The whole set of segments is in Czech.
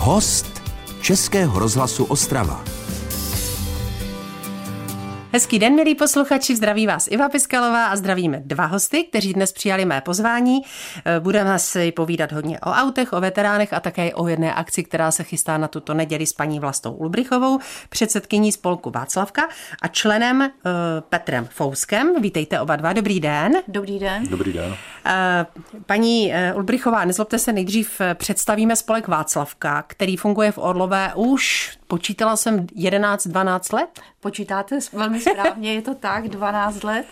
Host Českého rozhlasu Ostrava. Hezký den, milí posluchači, zdraví vás Iva Piskalová a zdravíme dva hosty, kteří dnes přijali mé pozvání. Budeme si povídat hodně o autech, o veteránech a také o jedné akci, která se chystá na tuto neděli s paní Vlastou Ulbrichovou, předsedkyní spolku Václavka a členem Petrem Fouskem. Vítejte oba dva, dobrý den. Dobrý den. Dobrý den. Paní Ulbrichová, nezlobte se, nejdřív představíme spolek Václavka, který funguje v Orlové už, počítala jsem, 11-12 let? Počítáte velmi správně, je to tak, 12 let.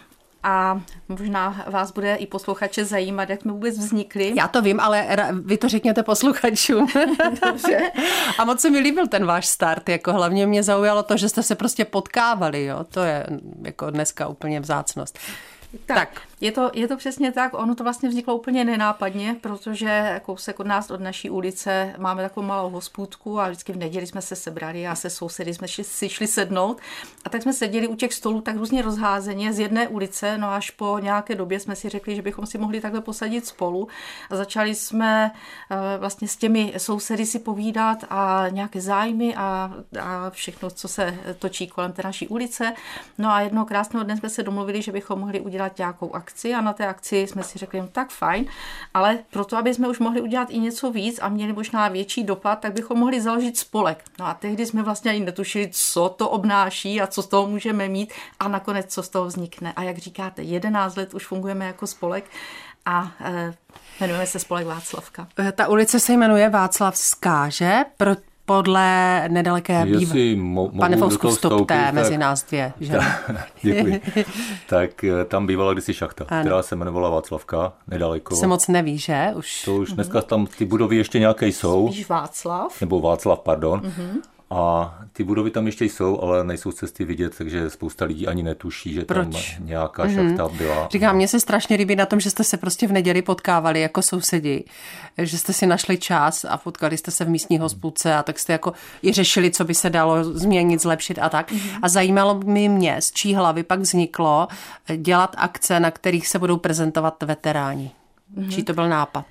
A možná vás bude i posluchače zajímat, jak jsme vůbec vznikli. Já to vím, ale vy to řekněte posluchačům. Dobře. A moc se mi líbil ten váš start, jako hlavně mě zaujalo to, že jste se prostě potkávali, jo? To je jako dneska úplně vzácnost. Tak. Je to přesně tak, ono to vlastně vzniklo úplně nenápadně, protože kousek od nás, od naší ulice, máme takovou malou hospůdku a vždycky v neděli jsme se sebrali a se sousedy jsme si šli sednout a tak jsme seděli u těch stolů tak různě rozházeně z jedné ulice, no až po nějaké době jsme si řekli, že bychom si mohli takhle posadit spolu a začali jsme vlastně s těmi sousedy si povídat a nějaké zájmy a všechno, co se točí kolem té naší ulice. No a jednoho krásného dne jsme se domluvili, že bychom mohli udělat nějakou akci a na té akci jsme si řekli, no tak fajn, ale proto, aby jsme už mohli udělat i něco víc a měli možná větší dopad, tak bychom mohli založit spolek. No a tehdy jsme vlastně ani netušili, co to obnáší a co z toho můžeme mít a nakonec, co z toho vznikne. A jak říkáte, 11 let už fungujeme jako spolek a jmenujeme se Spolek Václavka. Ta ulice se jmenuje Václavská, že? Podle nedaleké Pane Fousku, vstupte mezi nás dvě. Že? Děkuji. Tak tam bývala kdysi šachta, která se jmenovala Václavka, nedaleko. Se moc neví, že? To už dneska tam ty budovy ještě nějaké jsou. Spíš Václav. Nebo Václav, pardon. A ty budovy tam ještě jsou, ale nejsou cesty vidět, takže spousta lidí ani netuší, že tam nějaká šachta byla. Říkám, mně se strašně líbí na tom, že jste se prostě v neděli potkávali jako sousedi, že jste si našli čas a potkali jste se v místní hospůdce a tak jste jako i řešili, co by se dalo změnit, zlepšit a tak. A zajímalo mě, z čí hlavy pak vzniklo dělat akce, na kterých se budou prezentovat veteráni. Čí to byl nápad?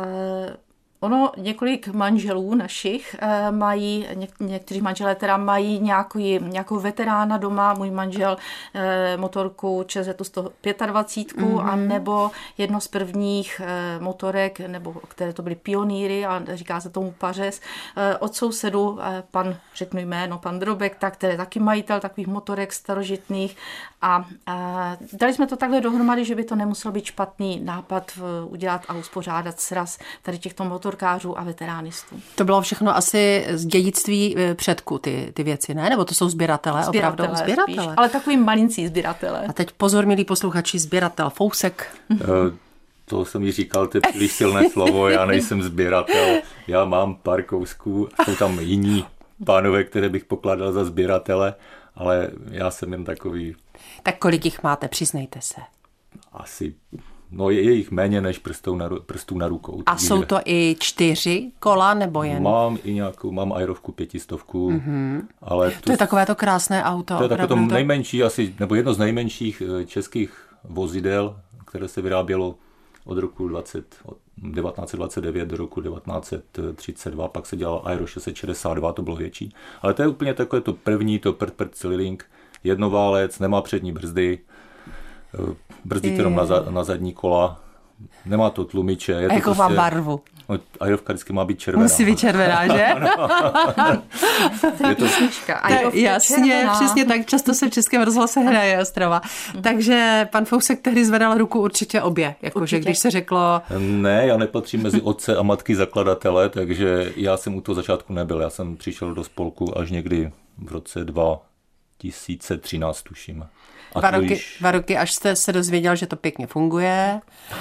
Ono, několik manželů našich mají, někteří manželé teda mají nějakou veterána doma, můj manžel motorku ČZ 125, a nebo jedno z prvních motorek, nebo které to byly pionýry, a říká se tomu pařez, od sousedu, řeknu jméno, pan Drobek, tak který je taky majitel takových motorek starožitných a dali jsme to takhle dohromady, že by to nemusel být špatný nápad udělat a uspořádat sraz tady těchto motorkářů a veteránistů. To bylo všechno asi z dědictví předků, ty věci, ne? Nebo to jsou sběratele? Opravdu sběratele. Ale takový malincí sběratele. A teď pozor, milí posluchači, sběratel Fousek. To jsem mi říkal, to je příliš silné slovo, já nejsem sběratel, já mám pár kousků, jsou tam jiní pánové, které bych pokládal za sběratele, ale já jsem jen takový. Tak kolik jich máte, přiznejte se. Asi, je jich méně než prstů na rukou. A jsou to i 4 kola nebo jen? Mám i mám Aerovku 500, ale to je takové to krásné auto. To je takové to nejmenší asi, nebo jedno z nejmenších českých vozidel, které se vyrábělo od roku 1929 do roku 1932, pak se dělal Aero 662, to bylo větší. Ale to je úplně takové to první, to Cylilink, jednoválec, nemá přední brzdy, brzdí jenom na zadní kola, nemá to tlumiče. Je to jako má barvu? Aerovka vždycky má být červená. Musí být červená, že? To je písnička. Jasně, přesně tak. Často se v Českém rozhlase hraje Ostrava. Takže pan Fousek tehdy zvedal ruku určitě obě. Jakože když se řeklo. Ne, já nepatřím mezi otce a matky zakladatele, takže já jsem u toho začátku nebyl. Já jsem přišel do spolku až někdy v roce 2013, tuším. Dva roky, až jste se dozvěděl, že to pěkně funguje,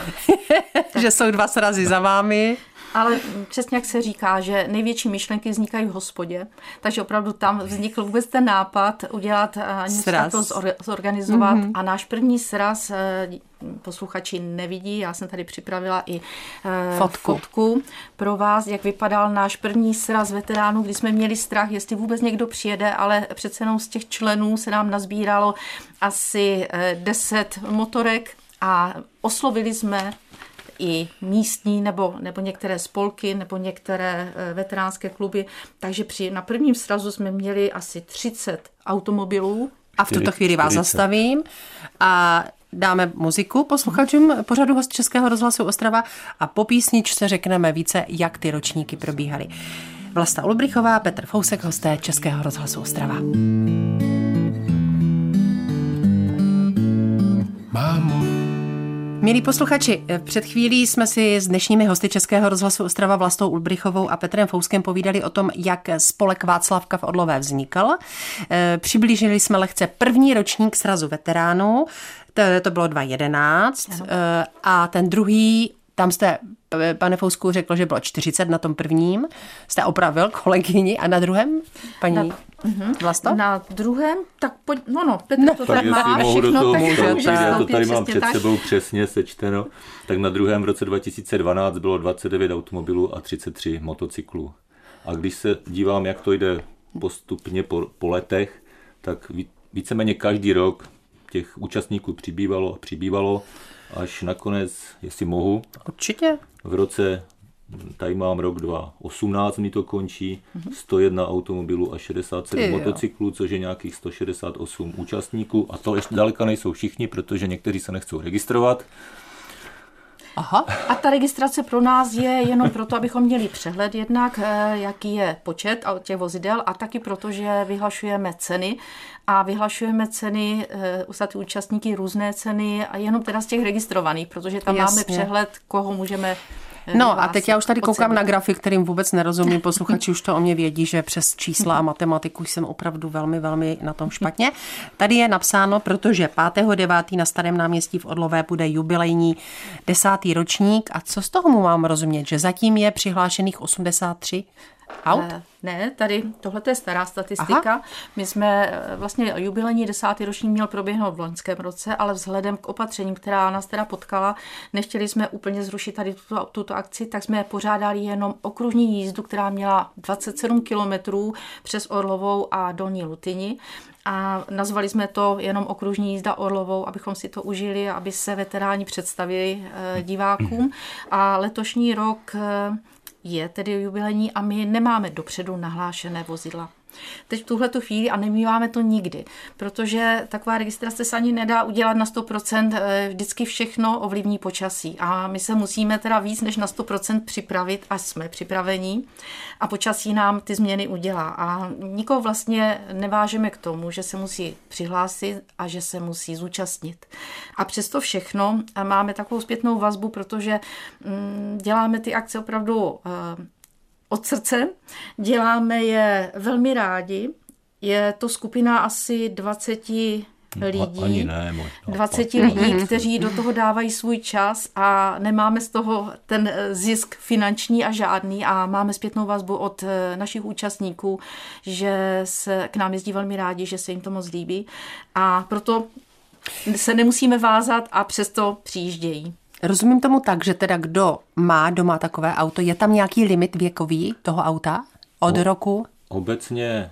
že jsou 2 srazy za vámi. Ale přesně jak se říká, že největší myšlenky vznikají v hospodě, takže opravdu tam vznikl vůbec ten nápad udělat něco to zorganizovat a náš první sraz posluchači nevidí, já jsem tady připravila i fotku pro vás, jak vypadal náš první sraz veteránů, kdy jsme měli strach, jestli vůbec někdo přijede, ale přece jenom z těch členů se nám nazbíralo asi 10 motorek a oslovili jsme i místní nebo některé spolky nebo některé veteránské kluby. Takže na prvním srazu jsme měli asi 30 automobilů. A v tuto chvíli vás zastavím a dáme muziku posluchačům pořadu Host Českého rozhlasu Ostrava a po písničce řekneme více, jak ty ročníky probíhaly. Vlasta Ulbrichová, Petr Fousek, hosté Českého rozhlasu Ostrava. Mámo. Milí posluchači, před chvílí jsme si s dnešními hosty Českého rozhlasu Ostrava Vlastou Ulbrichovou a Petrem Fouskem povídali o tom, jak spolek Václavka v Orlové vznikl. Přiblížili jsme lehce první ročník srazu veteránů, to bylo 2011 a ten druhý, tam jste, pane Fousku, řekl, že bylo 40 na tom prvním, jste opravil kolegyni a na druhém, paní Vlasto? Na druhém, tak Petr to tady má všechno. Já to tady mám před sebou přesně sečteno. Tak na druhém v roce 2012 bylo 29 automobilů a 33 motocyklů. A když se dívám, jak to jde postupně po letech, tak víceméně každý rok těch účastníků přibývalo, až nakonec, jestli mohu. Určitě. V roce, tady mám rok 2018, mi to končí, 101 automobilů a 67 motocyklů, což je nějakých 168 účastníků. A to ještě daleka nejsou všichni, protože někteří se nechcou registrovat. Aha. A ta registrace pro nás je jenom proto, abychom měli přehled jednak, jaký je počet těch vozidel a taky proto, že vyhlašujeme ceny a vyhlašujeme ceny za ty účastníky různé ceny a jenom teda z těch registrovaných, protože tam máme přehled, koho můžeme. No a teď já už tady koukám na grafy, kterým vůbec nerozumím. Posluchači už to o mě vědí, že přes čísla a matematiku jsem opravdu velmi, velmi na tom špatně. Tady je napsáno, protože 5.9. na Starém náměstí v Orlové bude jubilejní 10. ročník. A co z toho mu mám rozumět? Že zatím je přihlášených 83 aut? Ne, tady tohle je stará statistika. Aha. My jsme vlastně jubilejní 10. ročník měl proběhnout v loňském roce, ale vzhledem k opatřením, která nás teda potkala, nechtěli jsme úplně zrušit tady tuto akci, tak jsme pořádali jenom okružní jízdu, která měla 27 kilometrů přes Orlovou a Dolní Lutyni. A nazvali jsme to jenom okružní jízda Orlovou, abychom si to užili, aby se veteráni představili divákům. A letošní rok je tedy jubilejní a my nemáme dopředu nahlášené vozidla. Teď v tuhletu chvíli a nemýváme to nikdy, protože taková registrace se ani nedá udělat na 100%, vždycky všechno ovlivní počasí a my se musíme teda víc než na 100% připravit a jsme připraveni a počasí nám ty změny udělá a nikoho vlastně nevážeme k tomu, že se musí přihlásit a že se musí zúčastnit. A přesto všechno máme takovou zpětnou vazbu, protože děláme ty akce opravdu od srdce, děláme je velmi rádi, je to skupina asi 20 lidí, 20 lidí, kteří do toho dávají svůj čas a nemáme z toho ten zisk finanční a žádný a máme zpětnou vazbu od našich účastníků, že se k nám jezdí velmi rádi, že se jim to moc líbí a proto se nemusíme vázat a přesto přijíždějí. Rozumím tomu tak, že teda kdo má doma takové auto, je tam nějaký limit věkový toho auta od roku? Obecně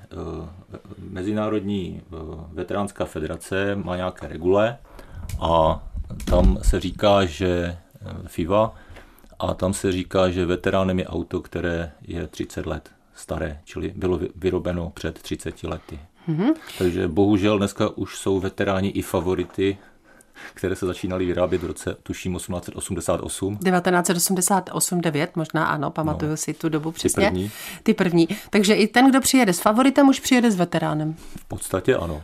Mezinárodní veteránská federace má nějaké regule a tam se říká, že FIVA, a tam se říká, že veteránem je auto, které je 30 let staré, čili bylo vyrobeno před 30 lety. Mm-hmm. Takže bohužel dneska už jsou veteráni i favority, které se začínaly vyrábět v roce, tuším, 1888. 1988-9, možná ano, pamatuju si tu dobu přesně. Ty první. Takže i ten, kdo přijede s favoritem, už přijede s veteránem. V podstatě ano.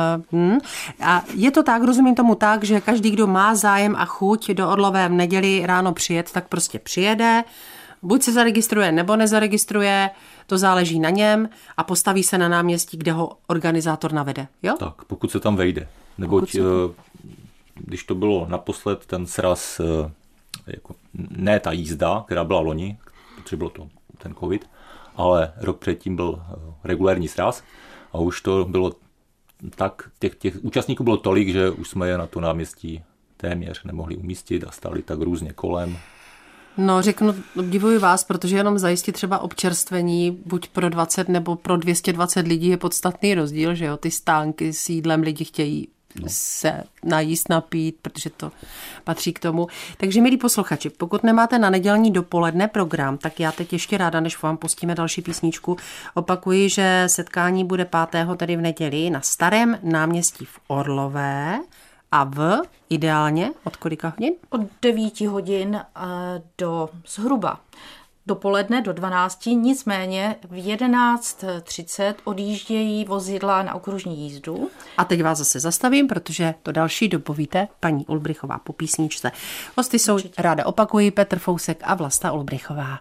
A je to tak, rozumím tomu tak, že každý, kdo má zájem a chuť do Orlové v neděli ráno přijet, tak prostě přijede, buď se zaregistruje, nebo nezaregistruje, to záleží na něm a postaví se na náměstí, kde ho organizátor navede. Jo? Tak, pokud se tam vejde. Neboť když to bylo naposled ten sraz, jako, ne ta jízda, která byla loni, protože bylo to ten covid, ale rok předtím byl regulérní sraz a už to bylo tak, těch účastníků bylo tolik, že už jsme je na to náměstí téměř nemohli umístit a stáli tak různě kolem. No, řeknu, obdivuji vás, protože jenom zajistit třeba občerstvení buď pro 20 nebo pro 220 lidí je podstatný rozdíl, že jo, ty stánky s jídlem lidi chtějí se najíst, napít, protože to patří k tomu. Takže milí posluchači, pokud nemáte na nedělní dopoledne program, tak já teď ještě ráda, než vám pustíme další písničku, opakuji, že setkání bude 5. tedy v neděli na Starém náměstí v Orlové a ideálně od kolika hodin? Od 9 hodin do zhruba dopoledne do 12, nicméně v 11:30 odjíždějí vozidla na okružní jízdu. A teď vás zase zastavím, protože to další dopovíte paní Ulbrichová po písničce. Hosty jsou, ráda opakuji, Petr Fousek a Vlasta Ulbrichová.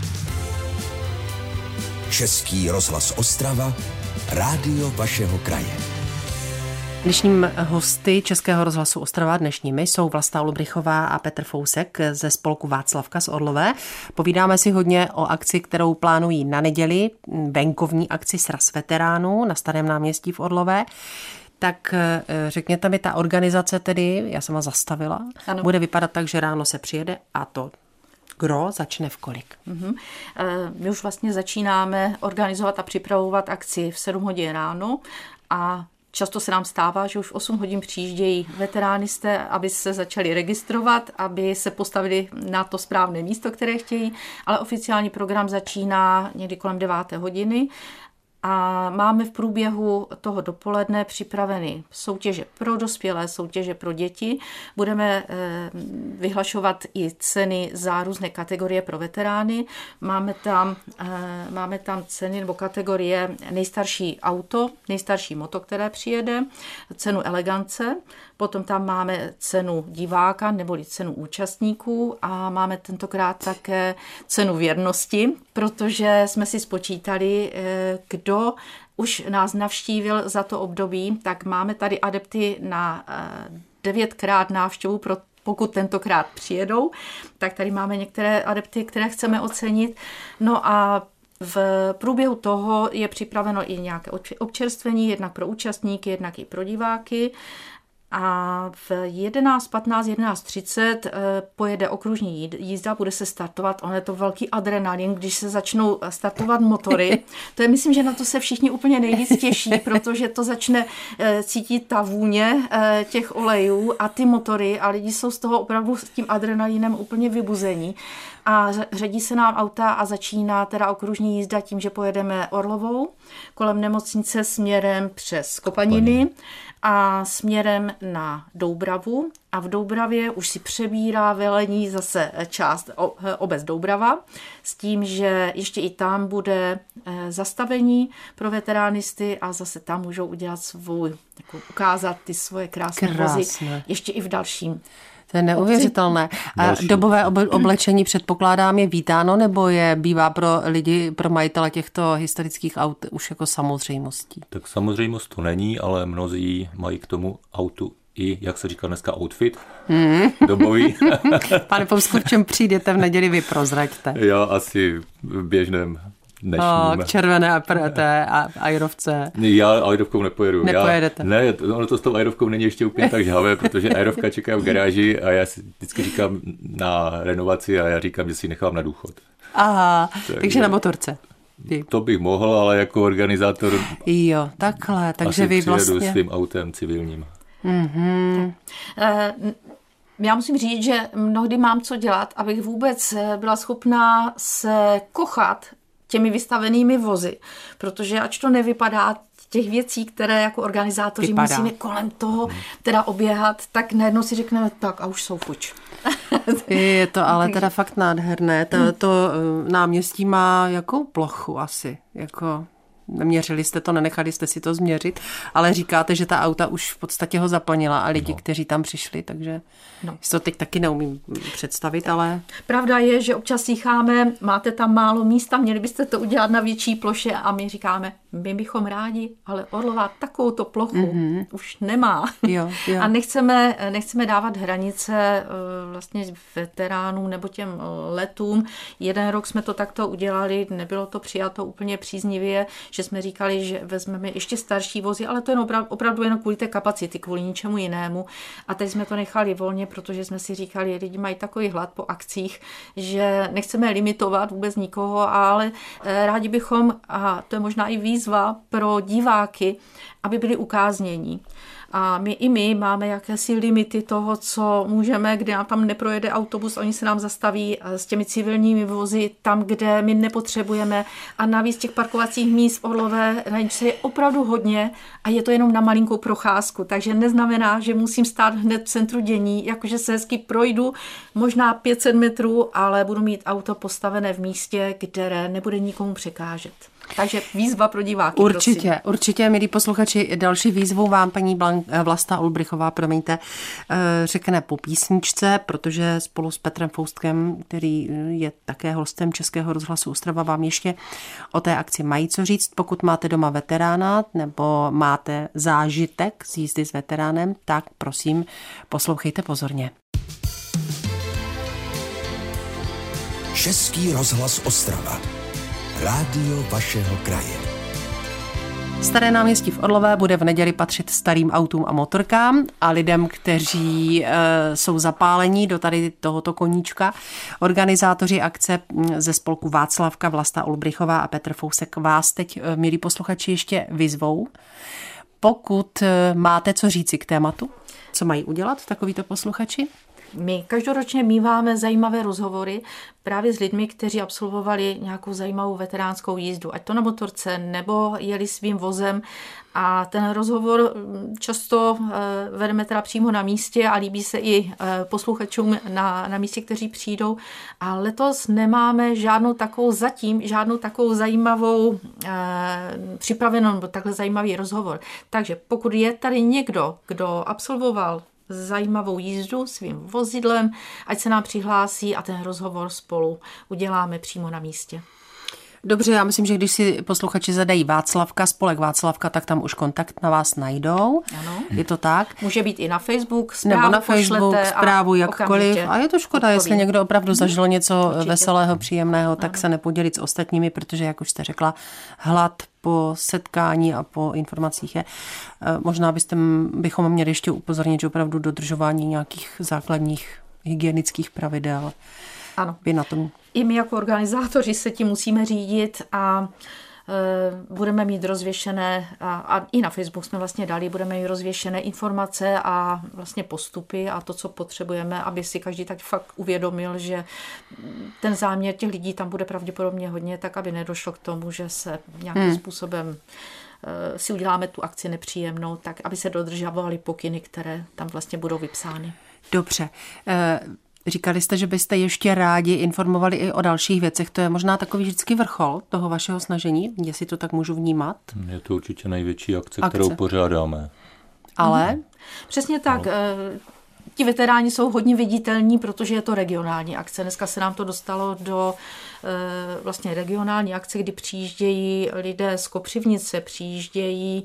Český rozhlas Ostrava, rádio vašeho kraje. Dnešním hosty Českého rozhlasu Ostrava dnešními jsou Vlasta Ulbrichová a Petr Fousek ze spolku Václavka z Orlové. Povídáme si hodně o akci, kterou plánují na neděli, venkovní akci Sraz veteránů na Starém náměstí v Orlové. Tak řekněte mi, ta organizace tedy, já jsem vás zastavila, ano. Bude vypadat tak, že ráno se přijede a to gro začne v kolik? My už vlastně začínáme organizovat a připravovat akci v 7 hodin ráno a často se nám stává, že už v 8 hodin přijíždějí veteránisté, aby se začali registrovat, aby se postavili na to správné místo, které chtějí, ale oficiální program začíná někdy kolem 9 hodiny. A máme v průběhu toho dopoledne připraveny soutěže pro dospělé, soutěže pro děti. Budeme vyhlašovat i ceny za různé kategorie pro veterány. Máme tam ceny nebo kategorie nejstarší auto, nejstarší moto, které přijede, cenu elegance, potom tam máme cenu diváka neboli cenu účastníků a máme tentokrát také cenu věrnosti, protože jsme si spočítali, kdo už nás navštívil za to období, tak máme tady adepty na 9krát návštěvu, pokud tentokrát přijedou, tak tady máme některé adepty, které chceme ocenit. No a v průběhu toho je připraveno i nějaké občerstvení, jednak pro účastníky, jednak i pro diváky. A v 11:15, 11:30 pojede okružní jízda, bude se startovat, on je to velký adrenalin, když se začnou startovat motory. To je, myslím, že na to se všichni úplně nejvíc těší, protože to začne cítit ta vůně těch olejů a ty motory a lidi jsou z toho opravdu s tím adrenalinem úplně vybuzení. A řadí se nám auta a začíná teda okružní jízda tím, že pojedeme Orlovou kolem nemocnice směrem přes Kopaniny a směrem na Doubravu. A v Doubravě už si přebírá velení zase část obec Doubrava s tím, že ještě i tam bude zastavení pro veteránisty a zase tam můžou udělat ukázat ty svoje krásné vozy ještě i v dalším. To je neuvěřitelné. A dobové oblečení předpokládám je vítáno, nebo bývá pro lidi, pro majitele těchto historických aut už jako samozřejmostí? Tak samozřejmost to není, ale mnozí mají k tomu autu i, jak se říká dneska, outfit dobový. Pane Fousku, v čem přijdete v neděli, vy prozraďte. Já asi v běžném dnešním. K červené a aerovce. Já aerovkou nepojedu. Nepojedete. Ne, ono to s tou aerovkou není ještě úplně tak žhavé, protože aerovka čeká v garáži a já si vždycky říkám na renovaci a já říkám, že si nechám na důchod. Aha, takže na motorce. To bych mohl, ale jako organizátor jo, takhle, takže vy vlastně s svým autem civilním. Mm-hmm. Já musím říct, že mnohdy mám co dělat, abych vůbec byla schopná se kochat těmi vystavenými vozy, protože ač to nevypadá, těch věcí, které jako organizátoři musíme kolem toho teda oběhat, tak najednou si řekneme tak a už jsou fuč. Je to ale teda fakt nádherné. To náměstí má jakou plochu asi? Jako neměřili jste to, nenechali jste si to změřit, ale říkáte, že ta auta už v podstatě ho zaplnila a lidi, kteří tam přišli, takže si to teď taky neumím představit, ale... Pravda je, že občas slýcháme, máte tam málo místa, měli byste to udělat na větší ploše a my říkáme, my bychom rádi, ale Orlová takovouto plochu už nemá. Jo. A nechceme dávat hranice vlastně veteránům nebo těm letům. Jeden rok jsme to takto udělali, nebylo to přijato úplně příznivě, že jsme říkali, že vezmeme ještě starší vozy, ale to je opravdu jen kvůli té kapacity, kvůli ničemu jinému. A teď jsme to nechali volně, protože jsme si říkali, lidi mají takový hlad po akcích, že nechceme limitovat vůbec nikoho, ale rádi bychom, a to je možná i výzva pro diváky, aby byli ukáznění. a my máme jakési limity toho, co můžeme, kde nám tam neprojede autobus, oni se nám zastaví s těmi civilními vozy tam, kde my nepotřebujeme a navíc těch parkovacích míst v Orlové je opravdu hodně a je to jenom na malinkou procházku, takže neznamená, že musím stát hned v centru dění, jakože se hezky projdu, možná 500 metrů, ale budu mít auto postavené v místě, které nebude nikomu překážet. Takže výzva pro diváky. Určitě, milí posluchači, další výzvou vám paní Vlasta Ulbrichová, řekne po písničce, protože spolu s Petrem Foustkem, který je také hostem Českého rozhlasu Ostrava, vám ještě o té akci mají co říct. Pokud máte doma veterána nebo máte zážitek z jízdy s veteránem, tak prosím, poslouchejte pozorně. Český rozhlas Ostrava. Rádio vašeho kraje. Staré náměstí v Orlové bude v neděli patřit starým autům a motorkám a lidem, kteří jsou zapálení do tady tohoto koníčka. Organizátoři akce ze spolku Václavka, Vlasta Ulbrichová a Petr Fousek vás teď, milí posluchači, ještě vyzvou. Pokud máte co říci k tématu, co mají udělat takovýto posluchači? My každoročně míváme zajímavé rozhovory právě s lidmi, kteří absolvovali nějakou zajímavou veteránskou jízdu, ať to na motorce, nebo jeli svým vozem. A ten rozhovor často vedeme teda přímo na místě a líbí se i posluchačům na místě, kteří přijdou. A letos nemáme žádnou takovou zajímavou připravenou, nebo takhle zajímavý rozhovor. Takže pokud je tady někdo, kdo absolvoval zajímavou jízdu svým vozidlem, ať se nám přihlásí a ten rozhovor spolu uděláme přímo na místě. Dobře, já myslím, že když si posluchači zadají Václavka, spolek Václavka, tak tam už kontakt na vás najdou. Ano. Je to tak? Může být i na Facebook, nebo na Facebook, zprávu jakkoliv. A je to škoda, jestli někdo opravdu zažil něco veselého, příjemného, tak se nepodělit s ostatními, protože, jak už jste řekla, hlad po setkání a po informacích je. Možná bychom měli ještě upozornit, že opravdu dodržování nějakých základních hygienických pravidel. Ano. By na tom. I my jako organizátoři se tím musíme řídit a budeme mít rozvěšené, a i na Facebook jsme vlastně dali, budeme mít rozvěšené informace a vlastně postupy a to, co potřebujeme, aby si každý tak fakt uvědomil, že ten záměr těch lidí tam bude pravděpodobně hodně, tak aby nedošlo k tomu, že se nějakým způsobem si uděláme tu akci nepříjemnou, tak aby se dodržovaly pokyny, které tam vlastně budou vypsány. Dobře. Říkali jste, že byste ještě rádi informovali i o dalších věcech. To je možná takový vždycky vrchol toho vašeho snažení, jestli to tak můžu vnímat? Je to určitě největší akce. Kterou pořádáme. Ale? Přesně tak. Ti veteráni jsou hodně viditelní, protože je to regionální akce. Dneska se nám to dostalo do vlastně regionální akce, kdy přijíždějí lidé z Kopřivnice, přijíždějí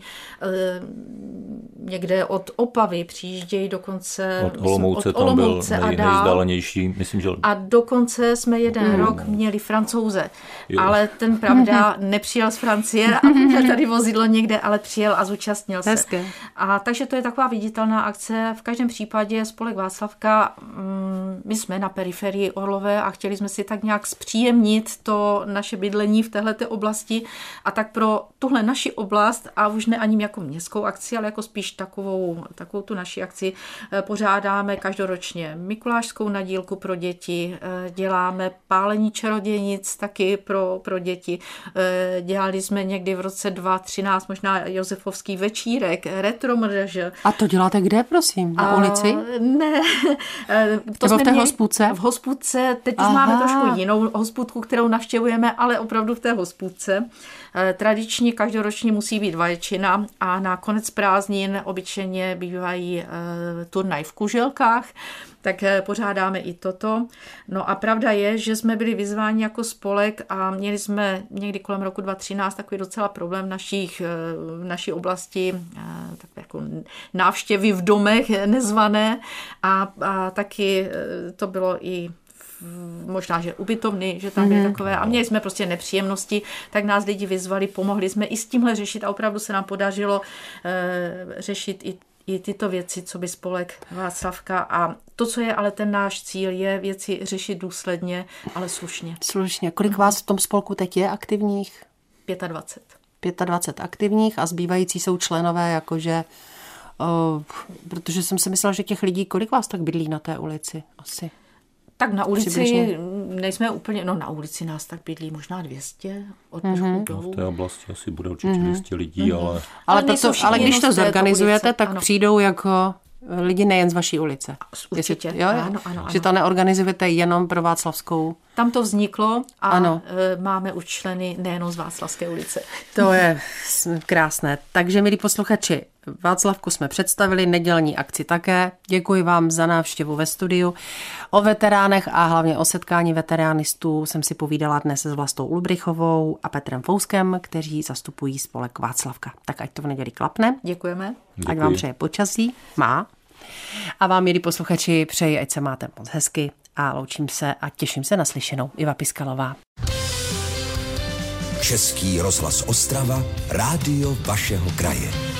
někde od Opavy, přijíždějí dokonce od Olomouce a nejvzdálenější, myslím, že... A dokonce jsme jeden rok měli Francouze, ale ten pravda nepřijel z Francie a měl tady vozidlo někde, ale přijel a zúčastnil se. Hezké. A takže to je taková viditelná akce. V každém případě spolek Václavka, my jsme na periferii Orlové a chtěli jsme si tak nějak zpříjemnit to naše bydlení v téhleté oblasti a tak pro tuhle naši oblast a už ne ani jako městskou akci, ale jako spíš takovou tu naši akci pořádáme každoročně mikulášskou nadílku pro děti, děláme pálení čarodějnic taky pro děti, dělali jsme někdy v roce 2013 možná Josefovský večírek, retromrž. A to děláte kde, prosím? Na ulici? Ne. To jsme v té hospůdce? V hospůdce, teď už máme trošku jinou hospůdku, kterou navštěvujeme, ale opravdu v té hospůdce. Tradičně každoročně musí být vaječina a na konec prázdnin obyčejně bývají turnaj v kuželkách, tak pořádáme i toto. No a pravda je, že jsme byli vyzváni jako spolek a měli jsme někdy kolem roku 2013 takový docela problém v naší oblasti, tak jako návštěvy v domech nezvané a taky to bylo i možná, že ubytovny, že tam byly takové a měli jsme prostě nepříjemnosti, tak nás lidi vyzvali, pomohli jsme i s tímhle řešit a opravdu se nám podařilo řešit i tyto věci, co by spolek Václavka a to, co je ale ten náš cíl, je věci řešit důsledně, ale slušně. Slušně. Kolik vás v tom spolku teď je aktivních? 25. 25 aktivních a zbývající jsou členové jakože Protože jsem si myslela, že těch lidí, kolik vás tak bydlí na té ulici asi? Tak na ulici Přibližně. nejsme úplně, na ulici nás tak bydlí možná 200 od vrchu dolů. V té oblasti asi bude určitě 200 lidí, ale... Ale nejsou všichni když jenom to z této zorganizujete, ulice, tak ano. přijdou jako lidi nejen z vaší ulice. Určitě, Jo? ano. Že to neorganizujete jenom pro Václavskou. Tam to vzniklo a Ano. máme už členy nejenom z Václavské ulice. To je krásné. Takže, milí posluchači, Václavku jsme představili, nedělní akci také. Děkuji vám za návštěvu ve studiu. O veteránech a hlavně o setkání veteránistů jsem si povídala dnes s Vlastou Ulbrichovou a Petrem Fouskem, kteří zastupují spolek Václavka. Tak ať to v neděli klapne. Děkujeme. Ať vám přeje počasí. Má. A vám, milí posluchači, přeji, ať se máte moc hezky a loučím se a těším se na slyšenou. Iva Piskalová. Český rozhlas Ostrava, rádio vašeho kraje.